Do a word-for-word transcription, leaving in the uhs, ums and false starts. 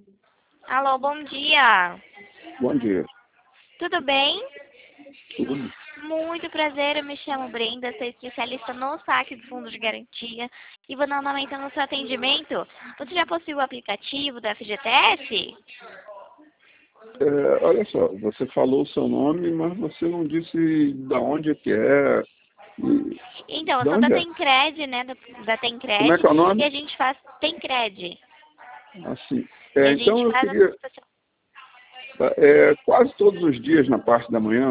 Alô, bom dia. Bom dia. Tudo bem? Tudo? Muito prazer, eu me chamo Brenda, sou especialista no saque do Fundo de Garantia e vou dar uma aumento no seu atendimento. Você já possui o aplicativo do F G T S? É, olha só, você falou o seu nome, mas você não disse da onde que é. E Então, eu de sou da onde é? Tencred, né, da, da Como é Tencred, que é o e nome? a gente faz Tencred, Assim. e É, a então gente eu faz queria, a... é, quase todos os dias na parte da manhã,